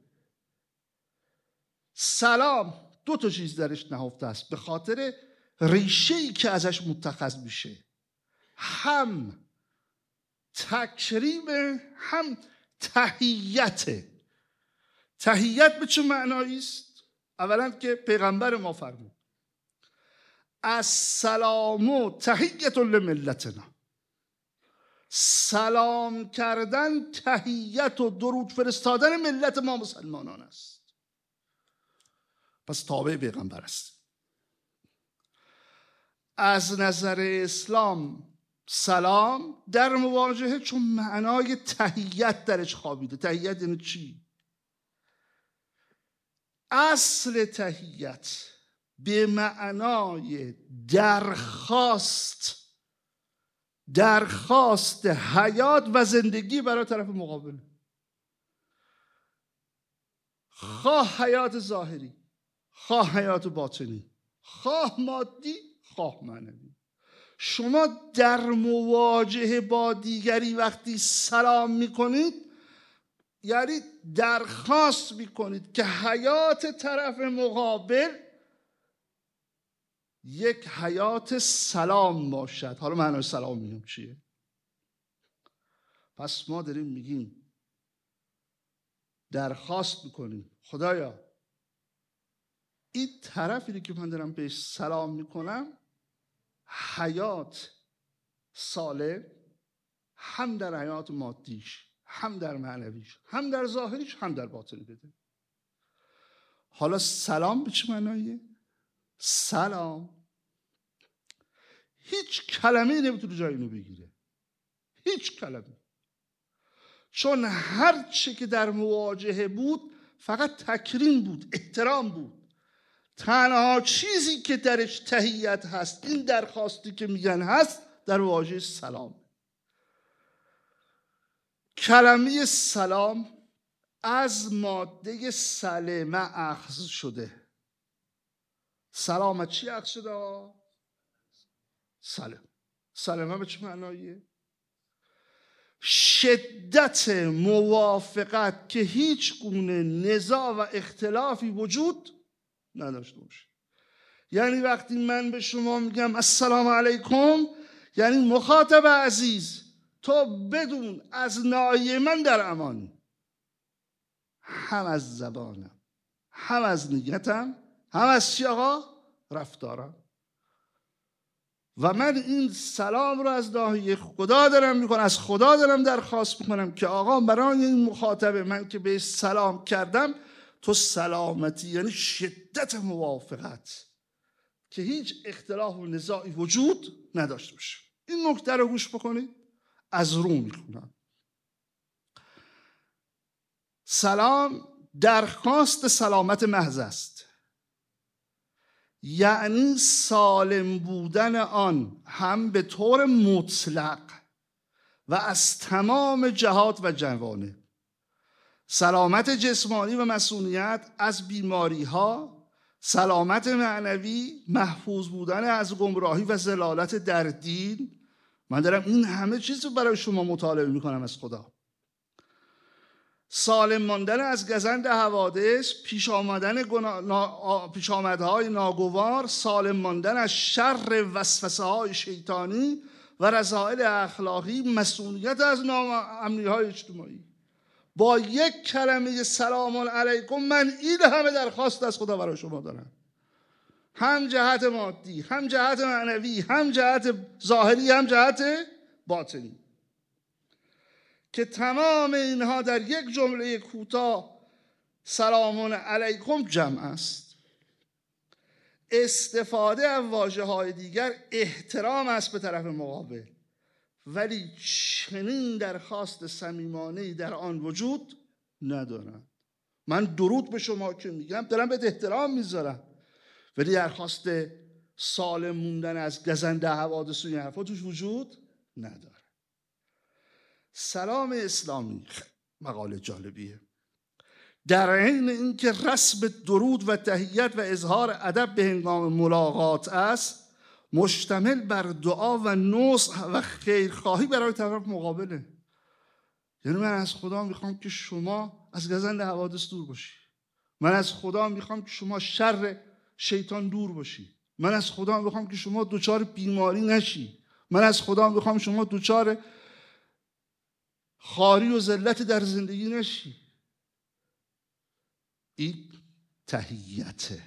سلام دو تا چیز درش نهفته است، به خاطر ریشه‌ای که ازش متخذ میشه. هم تکریم، هم تحیت. تحیت به چه معنایی است؟ اولا که پیغمبر ما فرمود السلام تحیت لملتنا. سلام کردن تحیت و درود فرستادن ملت ما مسلمانان است. پس تابع پیغمبر است. از نظر اسلام سلام در مواجهه چون معنای تحیت درش خوابیده. تحیت یعنی چی؟ اصل تحیت به معنای درخواست حیات و زندگی برای طرف مقابل، خواه حیات ظاهری، خواه حیات باطنی، خواه مادی، خواه معنوی. شما در مواجهه با دیگری وقتی سلام میکنید یعنی درخواست میکنید که حیات طرف مقابل یک حیات سلام باشد. حالا معنای سلام میگم چیه؟ پس ما داریم میگیم، درخواست میکنیم خدایا این طرفی که من دارم بهش سلام میکنم حیات سالم، هم در حیات مادیش، هم در معنویش، هم در ظاهریش، هم در باطنی بده. حالا سلام به چه معناییه؟ سلام هیچ کلمه نمیتونه جای اینو بگیره. هیچ کلمه. چون هر چی که در مواجهه بود فقط تکریم بود، احترام بود. تنها چیزی که درش تحیت هست، این درخواستی که میگن هست، در واژه سلام. کلمه سلام از ماده سلمه اخذ شده. سلام از چی اخذ شده؟ سلم. سلمه به چه معناییه؟ شدت موافقت که هیچ گونه نزاع و اختلافی وجود نداشته باشه. یعنی وقتی من به شما میگم السلام علیکم، یعنی مخاطب عزیز تو بدون از ناحیه من در امانی، هم از زبانم، هم از نیتم، هم از چی آقا؟ رفتارم. و من این سلام رو از ناحیه خدا دارم میکنم، از خدا دارم درخواست میکنم که آقا برای این مخاطب من که بهش سلام کردم تو سلامتی، یعنی شدت موافقت که هیچ اختلاف و نزاعی وجود نداشته باشه. این نکته رو گوش بکنید، از رو میخونم. سلام درخواست سلامت محض است. یعنی سالم بودن آن هم به طور مطلق و از تمام جهات و جوانب. سلامت جسمانی و مسئولیت از بیماری ها، سلامت معنوی، محفوظ بودن از گمراهی و ضلالت در دین. من دارم این همه چیز رو برای شما مطالبه میکنم از خدا. سالم ماندن از گزند حوادث، پیش آمدهای ناگوار، سالم ماندن از شر وسوسه های شیطانی و رذائل اخلاقی، مسئولیت از ناامنی های اجتماعی. با یک کلمه سلام علیکم من این همه درخواست از خدا برای شما دارم، هم جهت مادی، هم جهت معنوی، هم جهت ظاهری، هم جهت باطنی، که تمام اینها در یک جمله کوتاه سلام علیکم جمع است. استفاده از واژه‌های دیگر احترام است به طرف مقابل، ولی چنین درخواست صمیمانه‌ای در آن وجود ندارد. من درود به شما که میگم دارم بهت احترام میذارم، ولی درخواست سالم موندن از گزند حوادث و این حرفا توش وجود نداره. سلام اسلامی مقاله جالبیه. در عین اینکه رسم درود و تحیت و اظهار ادب به هنگام ملاقات است، مشتمل بر دعا و نصح و خیرخواهی برای طرف مقابله. یعنی من از خدا میخوام که شما از گزند حوادث دور باشی. من از خدا میخوام که شما شر شیطان دور باشی. من از خدا میخوام که شما دچار بیماری نشی. من از خدا میخوام شما دچار خاری و ذلت در زندگی نشی. این تحیته،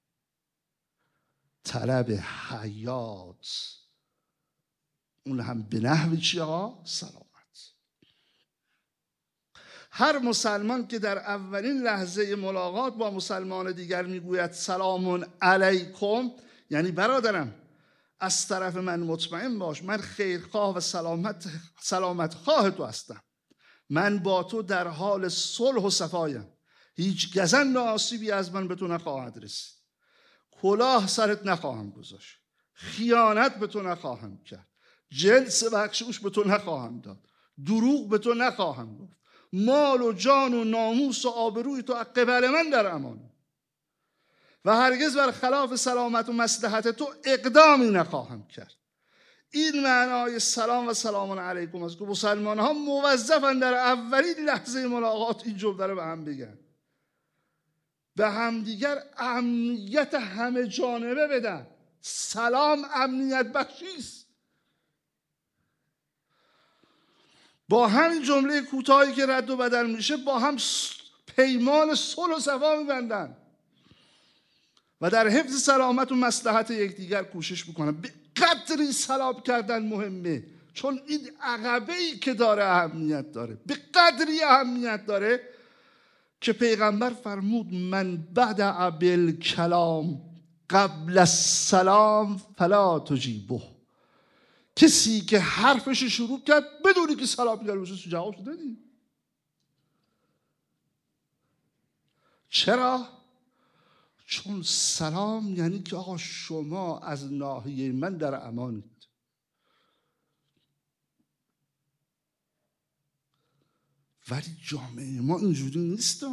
طلب حیات، اون هم به نحو چی ها؟ سلامت. هر مسلمان که در اولین لحظه ملاقات با مسلمان دیگر میگوید سلام علیکم، یعنی برادرم از طرف من مطمئن باش، من خیرخواه و سلامت خواه تو هستم. من با تو در حال صلح و صفایم. هیچ گزند و آسیبی از من به تو نخواهد رسید. کلاه سرت نخواهم گذاشت. خیانت به تو نخواهم کرد. جنس بخشوش به تو نخواهم داد. دروغ به تو نخواهم گفت. مال و جان و ناموس و آبروی تو از قبل من در امان و هرگز بر خلاف سلامت و مصلحت تو اقدامی نخواهم کرد. این معنای سلام و سلام علیکم است که مسلمان ها موظفن در اولین لحظه ملاقات این جمله رو به هم بگن، به همدیگر امنیت همه جانبه بدن. سلام امنیت بخشی است. با همین جمله کوتاهی که رد و بدل میشه با هم پیمان صلح و صفا میبندن و در حفظ سلامت و مصلحت یکدیگر کوشش میکنن. به قدری سلام کردن مهمه، چون این عقبه‌ای که داره اهمیت داره. به قدری اهمیت داره که پیغمبر فرمود من بدأ بالکلام قبل السلام فلا تجیبه. کسی که حرفش شروع کرد بدونی که سلام کرد بشه جوابش دادی. چرا؟ چون سلام یعنی که آقا شما از ناحیه من در امانید. ولی جامعه ما اینجوری نیست.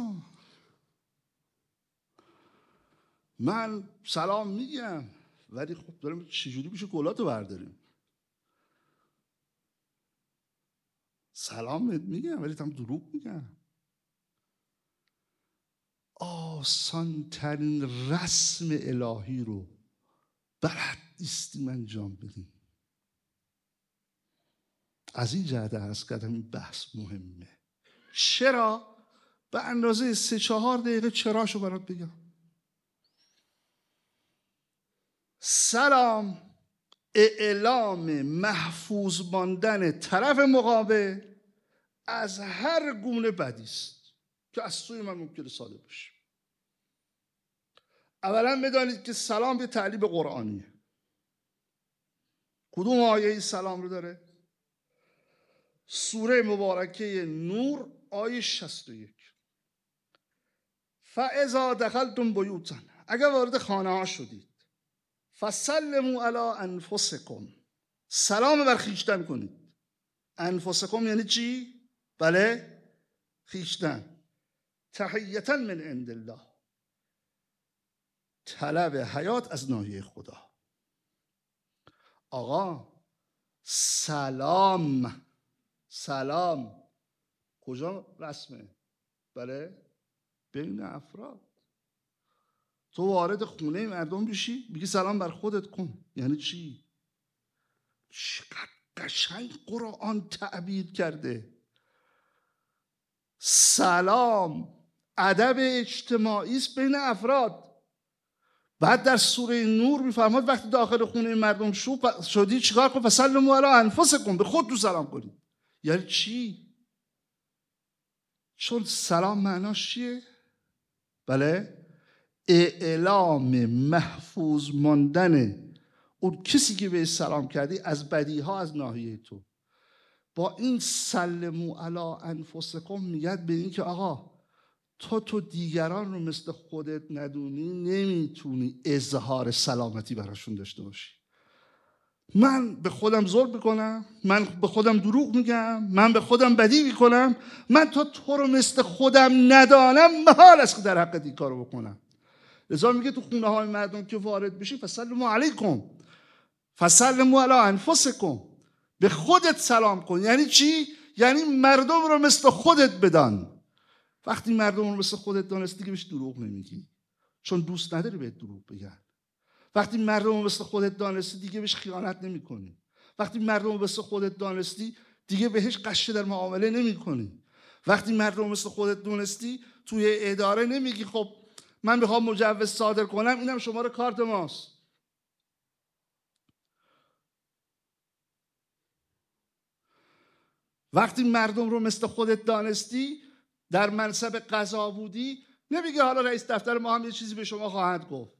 من سلام میگم ولی خب دارم چجوری میشه گلاتو برداریم. سلام میگم ولی هم دروغ میگم. آسان ترین رسم الهی رو بلد نیستیم انجام بدیم. از این جهت هست که این بحث مهمه. چرا؟ به اندازه 3-4 دقیقه چراشو برات بگم. سلام اعلام محفوظ ماندن طرف مقابل از هر گونه بدی است که از سوی من ممکنه صادر بشه. اولا بدانید که سلام به تعلیم قرآنیه. کدوم آیه سلام رو داره؟ سوره مبارکه نور آیه 61. فاذا دخلتم بیوتا، اگر وارد خانه ها شدید، فسلموا علی انفسکم، سلام بر خویشتن کنید. انفسکم یعنی چی؟ بله، خویشتن. تحیتا من عند الله، طلب حیات از ناحیه خدا. آقا سلام، سلام کجا رسمه؟ بله، بین افراد. تو وارد خونه مردم بشی میگی سلام بر خودت کن، یعنی چی؟ چقدر قشنگ قرآن تعبیر کرده. سلام ادب اجتماعی است بین افراد. بعد در سوره نور میفرماد وقتی داخل خونه مردم شدی چیکار کن؟ فسلموا علی انفسکم، به خود تو سلام کنید. یعنی چی؟ چون سلام معناش چیه؟ بله، اعلام محفوظ ماندن اون کسی که به سلام کردی از بدیها از ناحیه تو. با این سلموا علی انفسکم میگد به این که آقا تو دیگران رو مثل خودت ندونی، نمیتونی اظهار سلامتی براشون داشته باشی. من به خودم ظلم میکنم، من به خودم دروغ میگم، من به خودم بدی میکنم، من تو رو مثل خودم ندانم، محال است که در حقت این کارو بکنم. لذا میگه تو خونه های مردم که وارد بشی فسلموا علیکم، فسلموا علی انفسکم، به خودت سلام کن. یعنی چی؟ یعنی مردم رو مثل خودت بدان. وقتی مردم رو مثل خودت دانستی دیگه بهش دروغ نمیگی، چون دوست نداری بهت دروغ بگن. وقتی مردم رو مثل خودت دانستی دیگه بهش خیانت نمیکنی. وقتی مردم رو مثل خودت دانستی دیگه بهش قشه در معامله نمیکنی. وقتی مردم رو مثل خودت دونستی توی اداره نمیگی خب من میخوام مجوز صادر کنم، اینم شماره کارت ماست. وقتی مردم رو مثل خودت دانستی، در منصب قضا بودی، نمیگه حالا رئیس دفتر ما هم یه چیزی به شما خواهد گفت.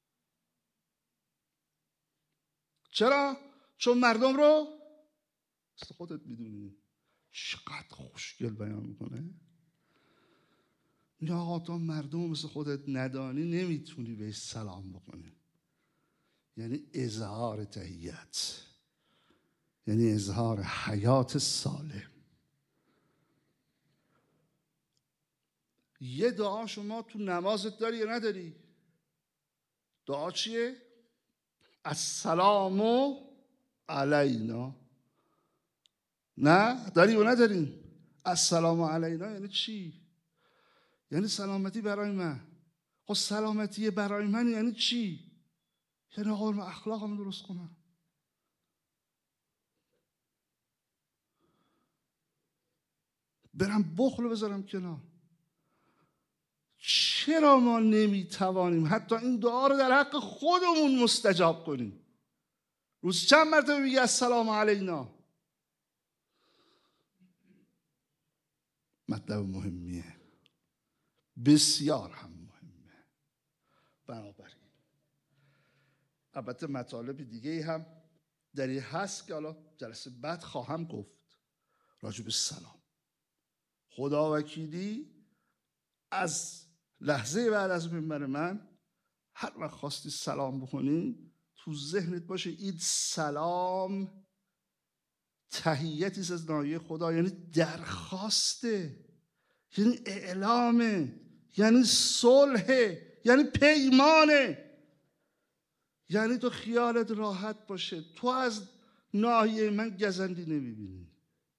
چرا؟ چون مردم رو مثل خودت میدونی. چقدر خوشگل بیان میکنه. یا آقا تو مردم رو مثل خودت ندانی نمیتونی بهش سلام بکنی. یعنی اظهار تحیت، یعنی اظهار حیات سالم. یه دعا شما تو نمازت داری یا نداری؟ دعا چیه؟ السلام علینا. نه داری و نداری؟ السلام علینا یعنی چی؟ یعنی سلامتی برای من. خب سلامتی برای من یعنی چی؟ یعنی آقا من اخلاقم درست کنم، برم بخل بذارم کنار. چرا ما نمیتوانیم حتی این دعا رو در حق خودمون مستجاب کنیم؟ روز چند مرتبه میگه السلام علینا؟ مطلب مهمیه، بسیار هم مهمه. بنابراین البته مطالب دیگه هم در این هست که حالا جلسه بعد خواهم گفت راجع به سلام. خدا وکیلی از لحظه بعد از منبر من هر وقت خواستی سلام بکنی تو ذهنت باشه این سلام تحیتی از ناحیه خدا، یعنی درخواسته، یعنی اعلامه، یعنی صلحه، یعنی پیمانه. یعنی تو خیالت راحت باشه تو از ناحیه من گزندی نمیبینی.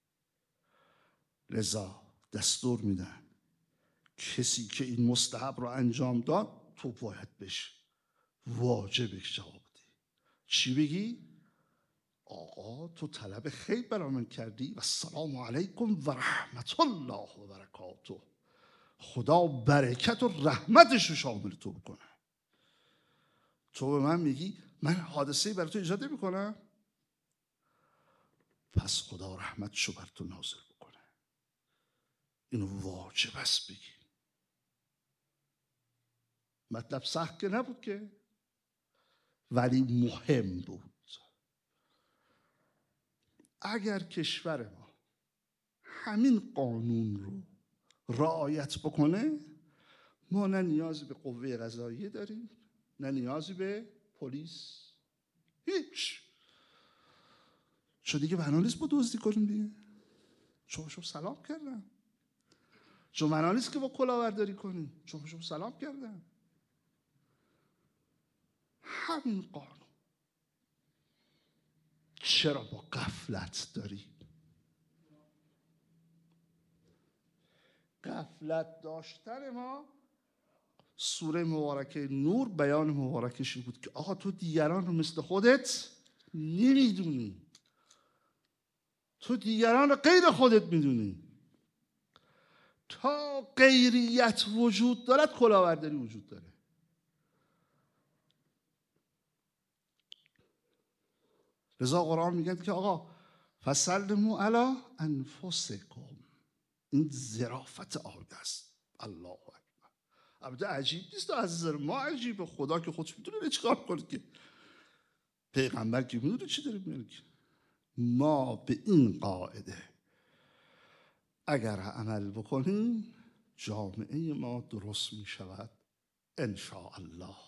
لذا دستور میدن کسی که این مستحب رو انجام داد تو باید بشه واجبش جواب بدی. چی بگی؟ آقا تو طلب خیر برای من کردی و السلام علیکم و رحمت الله و برکاته، خدا برکت و رحمتش رو شامل تو بکنه. تو به من میگی من حادثه‌ای برای تو ایجاد نمی‌کنم، پس خدا رحمتشو بر تو نازل بکنه. اینو واجب است بگی. مطلب سخت که نبود که، ولی مهم بود. اگر کشور ما همین قانون رو رعایت بکنه، ما نه نیازی به قوه قضاییه داریم، نه نیازی به پلیس، هیچ. چون دیگه بنا نیست با دزدی کنیم دیگه. چون سلام کردم. چون بنا نیست که با کلاهبرداری کنیم. چون سلام کردم. همین قانون. چرا با غفلت داری؟ غفلت داشتن ما، سوره مبارکه نور بیان مبارکشی بود که آقا تو دیگران رو مثل خودت نمیدونی، تو دیگران رو غیر خودت میدونی. تا غیریت وجود دارد کلاهبرداری وجود داره. لذا قرآن میگن که آقا فسلموا علی انفسکم. این ظرافت آیه است. الله اکبر. البته عجیب نیست عزیز ما، عجیبه. خدا که خودش میدونه چیکار کنه، که پیغمبر که میدونه چی داره میگه. ما به این قاعده اگر عمل بکنیم جامعه ما درست میشود ان شاء الله.